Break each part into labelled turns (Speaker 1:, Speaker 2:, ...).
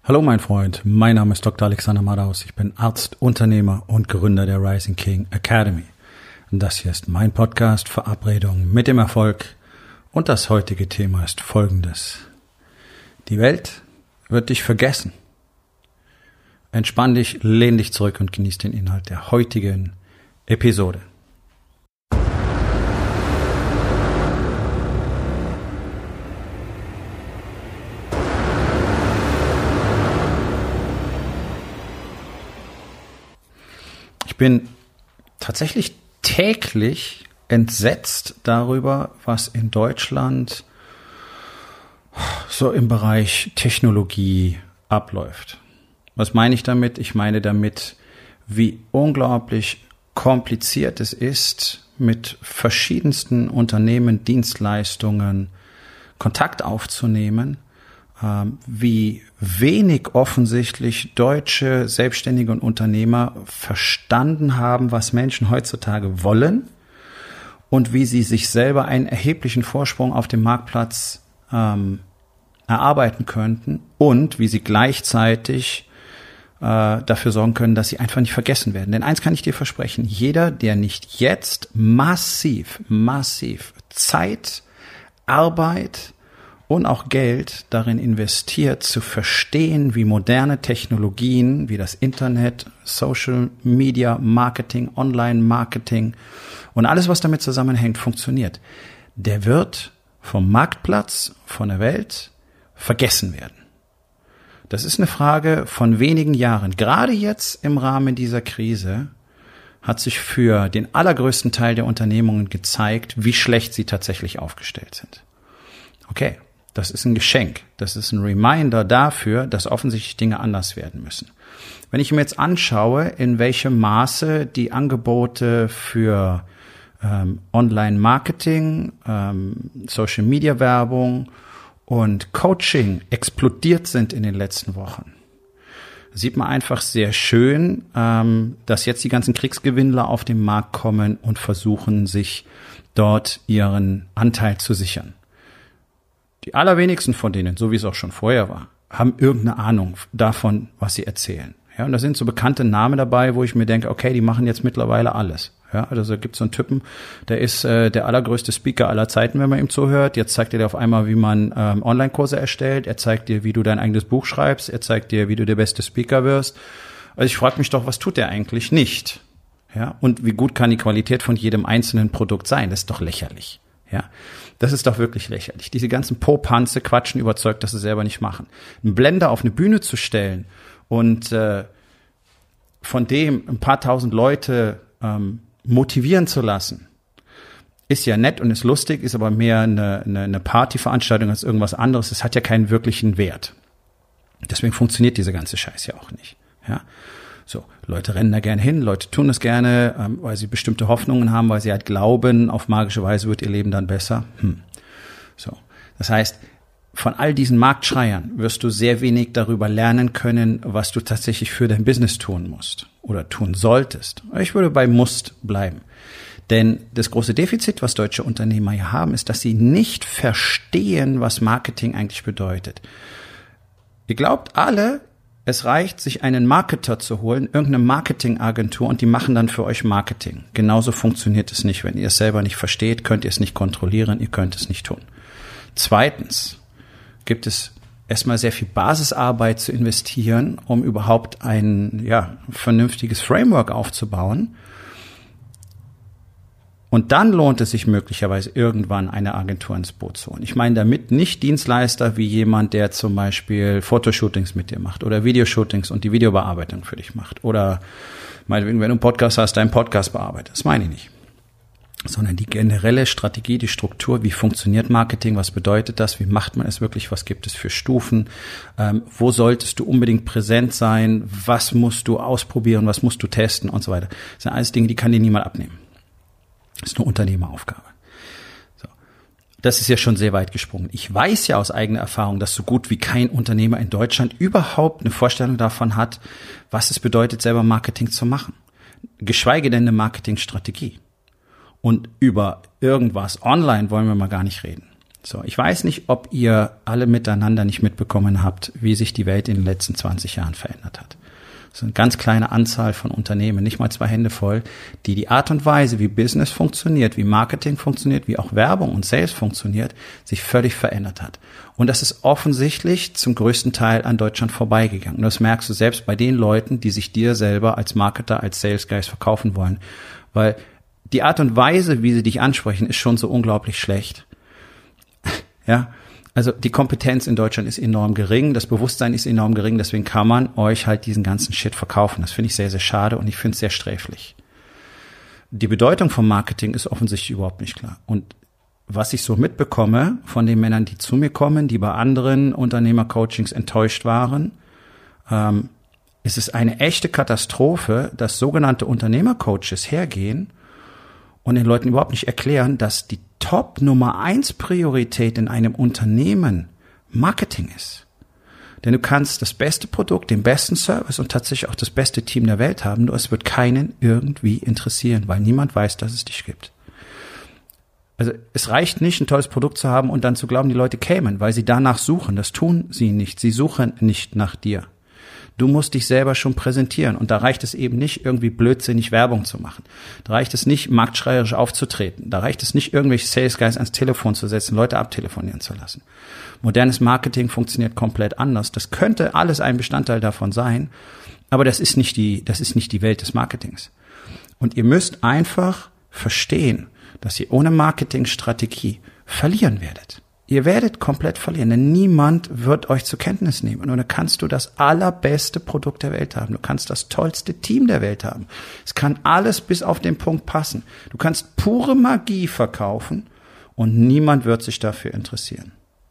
Speaker 1: Hallo mein Freund, mein Name ist Dr. Alexander Madaus. Ich bin Arzt, Unternehmer und Gründer der Rising King Academy. Und das hier ist mein Podcast Verabredung mit dem Erfolg. Und das heutige Thema ist folgendes. Die Welt wird dich vergessen. Entspann dich, lehn dich zurück und genieß den Inhalt der heutigen Episode. Ich bin tatsächlich täglich entsetzt darüber, was in Deutschland so im Bereich Technologie abläuft. Was meine ich damit? Ich meine damit, wie unglaublich kompliziert es ist, mit verschiedensten Unternehmen, Dienstleistungen Kontakt aufzunehmen, wie wenig offensichtlich deutsche Selbstständige und Unternehmer verstanden haben, was Menschen heutzutage wollen und wie sie sich selber einen erheblichen Vorsprung auf dem Marktplatz erarbeiten könnten und wie sie gleichzeitig dafür sorgen können, dass sie einfach nicht vergessen werden. Denn eins kann ich dir versprechen, jeder, der nicht jetzt massiv Zeit, Arbeit und auch Geld darin investiert, zu verstehen, wie moderne Technologien, wie das Internet, Social Media Marketing, Online Marketing und alles, was damit zusammenhängt, funktioniert, der wird vom Marktplatz, von der Welt vergessen werden. Das ist eine Frage von wenigen Jahren. Gerade jetzt im Rahmen dieser Krise hat sich für den allergrößten Teil der Unternehmungen gezeigt, wie schlecht sie tatsächlich aufgestellt sind. Okay. Das ist ein Geschenk. Das ist ein Reminder dafür, dass offensichtlich Dinge anders werden müssen. Wenn ich mir jetzt anschaue, in welchem Maße die Angebote für Online-Marketing, Social-Media-Werbung und Coaching explodiert sind in den letzten Wochen, sieht man einfach sehr schön, dass jetzt die ganzen Kriegsgewinnler auf den Markt kommen und versuchen, sich dort ihren Anteil zu sichern. Die allerwenigsten von denen, so wie es auch schon vorher war, haben irgendeine Ahnung davon, was sie erzählen. Ja, und da sind so bekannte Namen dabei, wo ich mir denke, okay, die machen jetzt mittlerweile alles. Ja, also da gibt es so einen Typen, der ist der allergrößte Speaker aller Zeiten, wenn man ihm zuhört. Jetzt zeigt er dir auf einmal, wie man Online-Kurse erstellt. Er zeigt dir, wie du dein eigenes Buch schreibst. Er zeigt dir, wie du der beste Speaker wirst. Also ich frage mich doch, was tut der eigentlich nicht? Ja, und wie gut kann die Qualität von jedem einzelnen Produkt sein? Das ist doch lächerlich. Ja, das ist doch wirklich lächerlich. Diese ganzen Popanze quatschen überzeugt, dass sie selber nicht machen. Einen Blender auf eine Bühne zu stellen und von dem ein paar tausend Leute motivieren zu lassen, ist ja nett und ist lustig, ist aber mehr eine Partyveranstaltung als irgendwas anderes. Es hat ja keinen wirklichen Wert. Deswegen funktioniert diese ganze Scheiß ja auch nicht. Ja. So, Leute rennen da gerne hin, Leute tun das gerne, weil sie bestimmte Hoffnungen haben, weil sie halt glauben, auf magische Weise wird ihr Leben dann besser. So, das heißt, von all diesen Marktschreiern wirst du sehr wenig darüber lernen können, was du tatsächlich für dein Business tun musst oder tun solltest. Ich würde bei musst bleiben. Denn das große Defizit, was deutsche Unternehmer hier haben, ist, dass sie nicht verstehen, was Marketing eigentlich bedeutet. Ihr glaubt alle, es reicht, sich einen Marketer zu holen, irgendeine Marketingagentur, und die machen dann für euch Marketing. Genauso funktioniert es nicht. Wenn ihr es selber nicht versteht, könnt ihr es nicht kontrollieren, ihr könnt es nicht tun. Zweitens gibt es erstmal sehr viel Basisarbeit zu investieren, um überhaupt ein vernünftiges Framework aufzubauen. Und dann lohnt es sich möglicherweise irgendwann eine Agentur ins Boot zu holen. Ich meine damit nicht Dienstleister wie jemand, der zum Beispiel Fotoshootings mit dir macht oder Videoshootings und die Videobearbeitung für dich macht. Oder meinetwegen, wenn du einen Podcast hast, deinen Podcast bearbeitet. Das meine ich nicht. Sondern die generelle Strategie, die Struktur, wie funktioniert Marketing, was bedeutet das, wie macht man es wirklich, was gibt es für Stufen, wo solltest du unbedingt präsent sein, was musst du ausprobieren, was musst du testen und so weiter. Das sind alles Dinge, die kann dir niemand abnehmen. Das ist eine Unternehmeraufgabe. So. Das ist ja schon sehr weit gesprungen. Ich weiß ja aus eigener Erfahrung, dass so gut wie kein Unternehmer in Deutschland überhaupt eine Vorstellung davon hat, was es bedeutet, selber Marketing zu machen. Geschweige denn eine Marketingstrategie. Und über irgendwas online wollen wir mal gar nicht reden. So, ich weiß nicht, ob ihr alle miteinander nicht mitbekommen habt, wie sich die Welt in den letzten 20 Jahren verändert hat. Das ist eine ganz kleine Anzahl von Unternehmen, nicht mal 2 Hände voll, die Art und Weise, wie Business funktioniert, wie Marketing funktioniert, wie auch Werbung und Sales funktioniert, sich völlig verändert hat. Und das ist offensichtlich zum größten Teil an Deutschland vorbeigegangen. Und das merkst du selbst bei den Leuten, die sich dir selber als Marketer, als Sales Guys verkaufen wollen. Weil die Art und Weise, wie sie dich ansprechen, ist schon so unglaublich schlecht. Ja, also die Kompetenz in Deutschland ist enorm gering, das Bewusstsein ist enorm gering, deswegen kann man euch halt diesen ganzen Shit verkaufen. Das finde ich sehr, sehr schade und ich finde es sehr sträflich. Die Bedeutung vom Marketing ist offensichtlich überhaupt nicht klar. Und was ich so mitbekomme von den Männern, die zu mir kommen, die bei anderen Unternehmercoachings enttäuscht waren, ist es eine echte Katastrophe, dass sogenannte Unternehmercoaches hergehen und den Leuten überhaupt nicht erklären, dass die Top Nummer 1 Priorität in einem Unternehmen Marketing ist. Denn du kannst das beste Produkt, den besten Service und tatsächlich auch das beste Team der Welt haben, nur es wird keinen irgendwie interessieren, weil niemand weiß, dass es dich gibt. Also es reicht nicht, ein tolles Produkt zu haben und dann zu glauben, die Leute kämen, weil sie danach suchen. Das tun sie nicht. Sie suchen nicht nach dir. Du musst dich selber schon präsentieren und da reicht es eben nicht, irgendwie blödsinnig Werbung zu machen. Da reicht es nicht, marktschreierisch aufzutreten. Da reicht es nicht, irgendwelche Sales Guys ans Telefon zu setzen, Leute abtelefonieren zu lassen. Modernes Marketing funktioniert komplett anders. Das könnte alles ein Bestandteil davon sein, aber das ist nicht die Welt des Marketings. Und ihr müsst einfach verstehen, dass ihr ohne Marketingstrategie verlieren werdet. Ihr werdet komplett verlieren, denn niemand wird euch zur Kenntnis nehmen. Und dann kannst du das allerbeste Produkt der Welt haben. Du kannst das tollste Team der Welt haben. Es kann alles bis auf den Punkt passen. Du kannst pure Magie verkaufen und niemand wird sich dafür interessieren.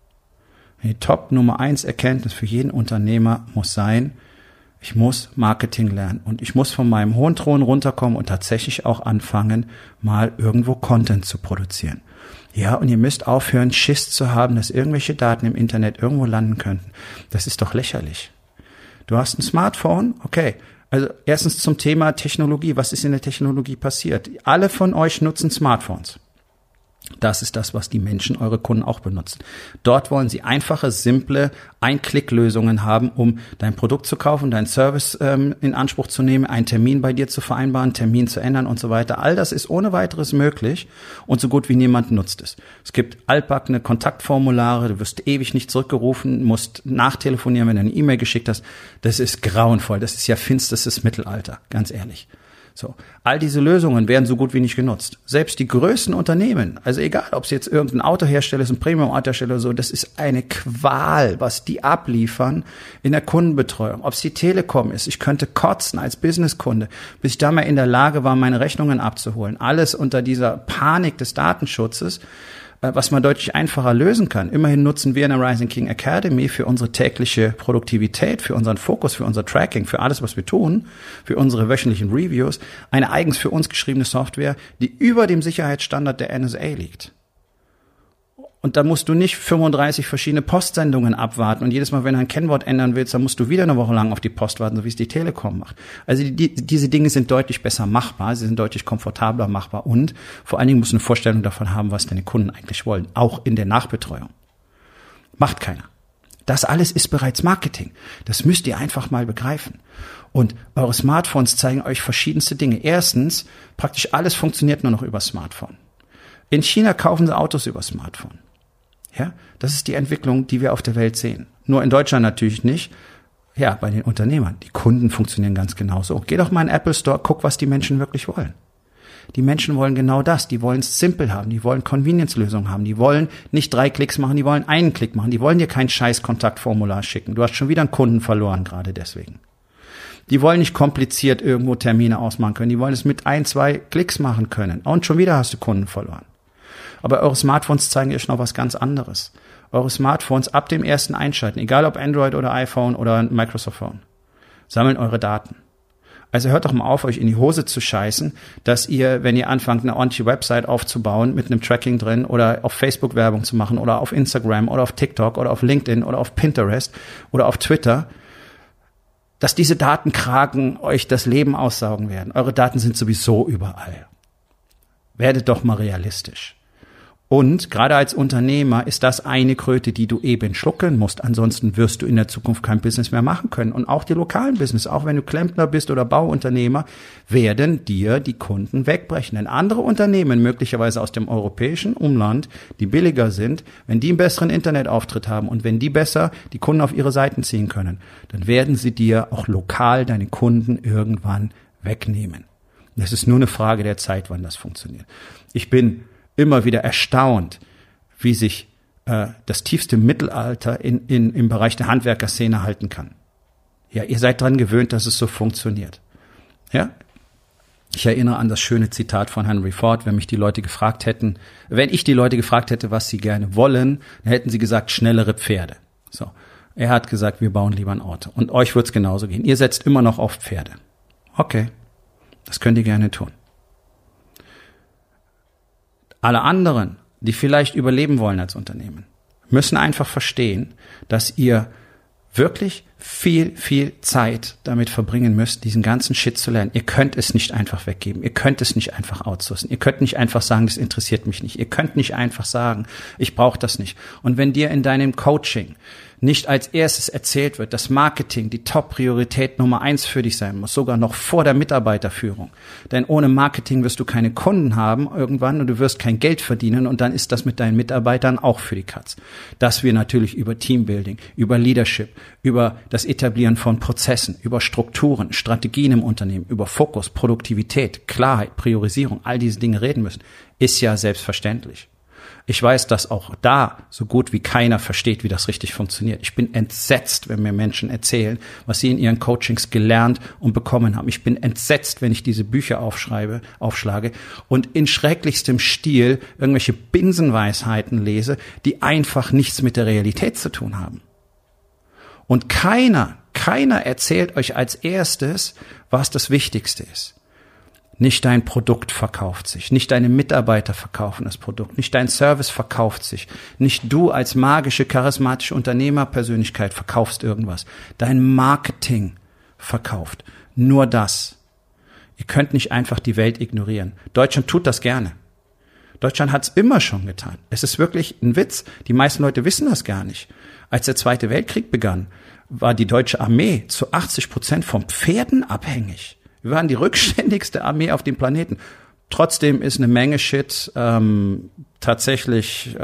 Speaker 1: Die Top Nummer 1 Erkenntnis für jeden Unternehmer muss sein, ich muss Marketing lernen und ich muss von meinem hohen Thron runterkommen und tatsächlich auch anfangen, mal irgendwo Content zu produzieren. Ja, und ihr müsst aufhören, Schiss zu haben, dass irgendwelche Daten im Internet irgendwo landen könnten. Das ist doch lächerlich. Du hast ein Smartphone, okay. Also erstens zum Thema Technologie. Was ist in der Technologie passiert? Alle von euch nutzen Smartphones. Das ist das, was die Menschen, eure Kunden auch benutzen. Dort wollen sie einfache, simple Ein-Klick-Lösungen haben, um dein Produkt zu kaufen, deinen Service in Anspruch zu nehmen, einen Termin bei dir zu vereinbaren, Termin zu ändern und so weiter. All das ist ohne weiteres möglich und so gut wie niemand nutzt es. Es gibt altbackene Kontaktformulare, du wirst ewig nicht zurückgerufen, musst nachtelefonieren, wenn du eine E-Mail geschickt hast. Das ist grauenvoll, das ist ja finsterstes Mittelalter, ganz ehrlich. So, all diese Lösungen werden so gut wie nicht genutzt. Selbst die größten Unternehmen, also egal, ob es jetzt irgendein Autohersteller ist, ein Premium-Autohersteller oder so, das ist eine Qual, was die abliefern in der Kundenbetreuung. Ob es die Telekom ist, ich könnte kotzen als Businesskunde, bis ich da mal in der Lage war, meine Rechnungen abzuholen. Alles unter dieser Panik des Datenschutzes, was man deutlich einfacher lösen kann. Immerhin nutzen wir in der Rising King Academy für unsere tägliche Produktivität, für unseren Fokus, für unser Tracking, für alles, was wir tun, für unsere wöchentlichen Reviews, eine eigens für uns geschriebene Software, die über dem Sicherheitsstandard der NSA liegt. Und da musst du nicht 35 verschiedene Postsendungen abwarten und jedes Mal, wenn du ein Kennwort ändern willst, dann musst du wieder eine Woche lang auf die Post warten, so wie es die Telekom macht. Also diese Dinge sind deutlich besser machbar, sie sind deutlich komfortabler machbar und vor allen Dingen musst du eine Vorstellung davon haben, was deine Kunden eigentlich wollen, auch in der Nachbetreuung. Macht keiner. Das alles ist bereits Marketing. Das müsst ihr einfach mal begreifen. Und eure Smartphones zeigen euch verschiedenste Dinge. Erstens, praktisch alles funktioniert nur noch über Smartphone. In China kaufen sie Autos über Smartphone. Ja, das ist die Entwicklung, die wir auf der Welt sehen. Nur in Deutschland natürlich nicht. Ja, bei den Unternehmern. Die Kunden funktionieren ganz genauso. Geh doch mal in den Apple Store, guck, was die Menschen wirklich wollen. Die Menschen wollen genau das. Die wollen es simpel haben. Die wollen Convenience-Lösungen haben. Die wollen nicht 3 Klicks machen, die wollen einen Klick machen. Die wollen dir kein scheiß Kontaktformular schicken. Du hast schon wieder einen Kunden verloren, gerade deswegen. Die wollen nicht kompliziert irgendwo Termine ausmachen können. Die wollen es mit 1, 2 Klicks machen können. Und schon wieder hast du Kunden verloren. Aber eure Smartphones zeigen euch noch was ganz anderes. Eure Smartphones ab dem ersten Einschalten, egal ob Android oder iPhone oder Microsoft Phone, sammeln eure Daten. Also hört doch mal auf, euch in die Hose zu scheißen, dass ihr, wenn ihr anfangt, eine ordentliche Website aufzubauen mit einem Tracking drin oder auf Facebook Werbung zu machen oder auf Instagram oder auf TikTok oder auf LinkedIn oder auf Pinterest oder auf Twitter, dass diese Datenkraken euch das Leben aussaugen werden. Eure Daten sind sowieso überall. Werdet doch mal realistisch. Und gerade als Unternehmer ist das eine Kröte, die du eben schlucken musst. Ansonsten wirst du in der Zukunft kein Business mehr machen können. Und auch die lokalen Business, auch wenn du Klempner bist oder Bauunternehmer, werden dir die Kunden wegbrechen. Denn andere Unternehmen, möglicherweise aus dem europäischen Umland, die billiger sind, wenn die einen besseren Internetauftritt haben und wenn die besser die Kunden auf ihre Seiten ziehen können, dann werden sie dir auch lokal deine Kunden irgendwann wegnehmen. Es ist nur eine Frage der Zeit, wann das funktioniert. Ich bin immer wieder erstaunt, wie sich das tiefste Mittelalter im Bereich der Handwerkerszene halten kann. Ja, ihr seid dran gewöhnt, dass es so funktioniert. Ja? Ich erinnere an das schöne Zitat von Henry Ford, wenn ich die Leute gefragt hätte, was sie gerne wollen, dann hätten sie gesagt, schnellere Pferde. So. Er hat gesagt, wir bauen lieber ein Auto. Und euch wird's genauso gehen. Ihr setzt immer noch auf Pferde. Okay. Das könnt ihr gerne tun. Alle anderen, die vielleicht überleben wollen als Unternehmen, müssen einfach verstehen, dass ihr wirklich viel Zeit damit verbringen müsst, diesen ganzen Shit zu lernen. Ihr könnt es nicht einfach weggeben. Ihr könnt es nicht einfach outsourcen. Ihr könnt nicht einfach sagen, das interessiert mich nicht. Ihr könnt nicht einfach sagen, ich brauche das nicht. Und wenn dir in deinem Coaching nicht als erstes erzählt wird, dass Marketing die Top-Priorität Nummer 1 für dich sein muss, sogar noch vor der Mitarbeiterführung. Denn ohne Marketing wirst du keine Kunden haben irgendwann und du wirst kein Geld verdienen und dann ist das mit deinen Mitarbeitern auch für die Katz. Dass wir natürlich über Teambuilding, über Leadership, über das Etablieren von Prozessen, über Strukturen, Strategien im Unternehmen, über Fokus, Produktivität, Klarheit, Priorisierung, all diese Dinge reden müssen, ist ja selbstverständlich. Ich weiß, dass auch da so gut wie keiner versteht, wie das richtig funktioniert. Ich bin entsetzt, wenn mir Menschen erzählen, was sie in ihren Coachings gelernt und bekommen haben. Ich bin entsetzt, wenn ich diese Bücher aufschlage und in schrecklichstem Stil irgendwelche Binsenweisheiten lese, die einfach nichts mit der Realität zu tun haben. Und keiner erzählt euch als erstes, was das Wichtigste ist. Nicht dein Produkt verkauft sich, nicht deine Mitarbeiter verkaufen das Produkt, nicht dein Service verkauft sich, nicht du als magische, charismatische Unternehmerpersönlichkeit verkaufst irgendwas. Dein Marketing verkauft. Nur das. Ihr könnt nicht einfach die Welt ignorieren. Deutschland tut das gerne. Deutschland hat es immer schon getan. Es ist wirklich ein Witz. Die meisten Leute wissen das gar nicht. Als der Zweite Weltkrieg begann, war die deutsche Armee zu 80% von Pferden abhängig. Wir waren die rückständigste Armee auf dem Planeten. Trotzdem ist eine Menge Shit tatsächlich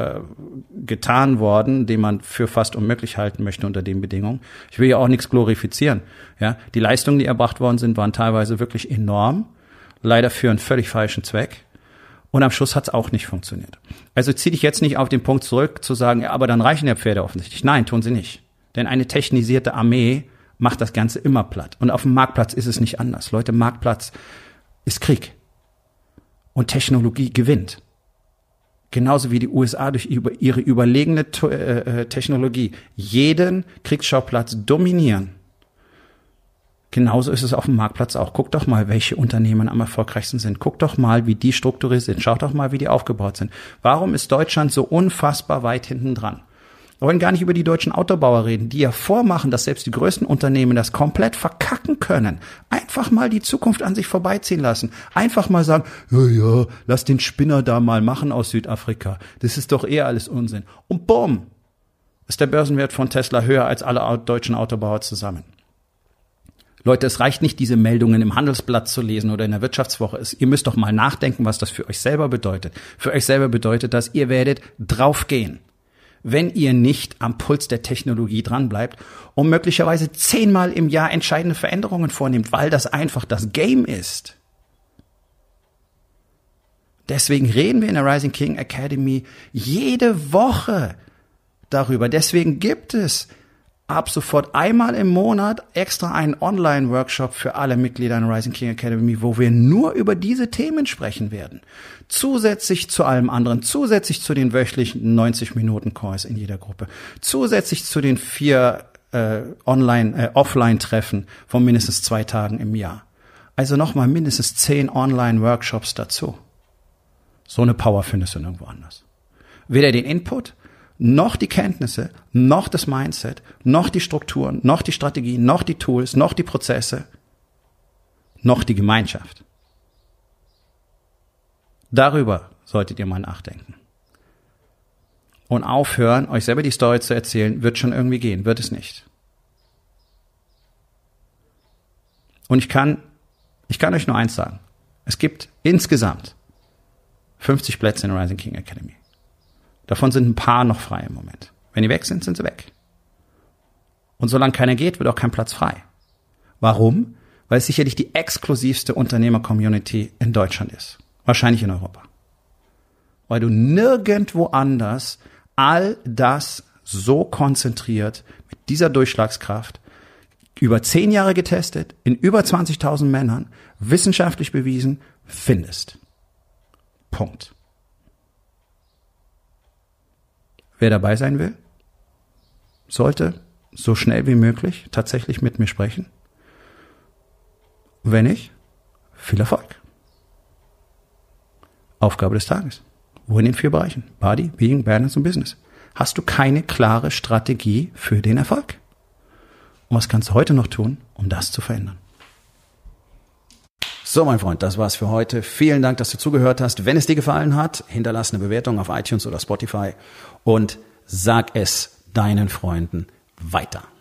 Speaker 1: getan worden, den man für fast unmöglich halten möchte unter den Bedingungen. Ich will ja auch nichts glorifizieren. Ja, die Leistungen, die erbracht worden sind, waren teilweise wirklich enorm. Leider für einen völlig falschen Zweck. Und am Schluss hat es auch nicht funktioniert. Also zieh dich jetzt nicht auf den Punkt zurück, zu sagen, ja, aber dann reichen ja Pferde offensichtlich. Nein, tun sie nicht. Denn eine technisierte Armee macht das Ganze immer platt. Und auf dem Marktplatz ist es nicht anders. Leute, Marktplatz ist Krieg. Und Technologie gewinnt. Genauso wie die USA durch ihre überlegene Technologie jeden Kriegsschauplatz dominieren. Genauso ist es auf dem Marktplatz auch. Guck doch mal, welche Unternehmen am erfolgreichsten sind. Guck doch mal, wie die strukturiert sind. Schaut doch mal, wie die aufgebaut sind. Warum ist Deutschland so unfassbar weit hinten dran? Wir wollen gar nicht über die deutschen Autobauer reden, die ja vormachen, dass selbst die größten Unternehmen das komplett verkacken können. Einfach mal die Zukunft an sich vorbeiziehen lassen. Einfach mal sagen, ja, lass den Spinner da mal machen aus Südafrika. Das ist doch eher alles Unsinn. Und bumm, ist der Börsenwert von Tesla höher als alle deutschen Autobauer zusammen. Leute, es reicht nicht, diese Meldungen im Handelsblatt zu lesen oder in der Wirtschaftswoche. Ihr müsst doch mal nachdenken, was das für euch selber bedeutet. Für euch selber bedeutet das, ihr werdet draufgehen, wenn ihr nicht am Puls der Technologie dranbleibt und möglicherweise 10-mal im Jahr entscheidende Veränderungen vornehmt, weil das einfach das Game ist. Deswegen reden wir in der Rising King Academy jede Woche darüber. Deswegen gibt es ab sofort einmal im Monat extra einen Online-Workshop für alle Mitglieder in der Rising King Academy, wo wir nur über diese Themen sprechen werden. Zusätzlich zu allem anderen, zusätzlich zu den wöchentlichen 90-Minuten-Calls in jeder Gruppe, zusätzlich zu den 4 Offline-Treffen von mindestens 2 Tagen im Jahr. Also nochmal mindestens 10 Online-Workshops dazu. So eine Power findest du nirgendwo anders. Weder den Input, noch die Kenntnisse, noch das Mindset, noch die Strukturen, noch die Strategien, noch die Tools, noch die Prozesse, noch die Gemeinschaft. Darüber solltet ihr mal nachdenken. und aufhören, euch selber die Story zu erzählen, wird schon irgendwie gehen, wird es nicht. Und ich kann euch nur eins sagen. Es gibt insgesamt 50 Plätze in der Rising King Academy. Davon sind ein paar noch frei im Moment. Wenn die weg sind, sind sie weg. Und solange keiner geht, wird auch kein Platz frei. Warum? Weil es sicherlich die exklusivste Unternehmer-Community in Deutschland ist. Wahrscheinlich in Europa. Weil du nirgendwo anders all das so konzentriert, mit dieser Durchschlagskraft, über 10 Jahre getestet, in über 20.000 Männern, wissenschaftlich bewiesen, findest. Punkt. Wer dabei sein will, sollte so schnell wie möglich tatsächlich mit mir sprechen. Wenn nicht, viel Erfolg. Aufgabe des Tages. Wo in den 4 Bereichen? Body, Being, Balance und Business. Hast du keine klare Strategie für den Erfolg? Und was kannst du heute noch tun, um das zu verändern? So, mein Freund, das war's für heute. Vielen Dank, dass du zugehört hast. Wenn es dir gefallen hat, hinterlass eine Bewertung auf iTunes oder Spotify und sag es deinen Freunden weiter.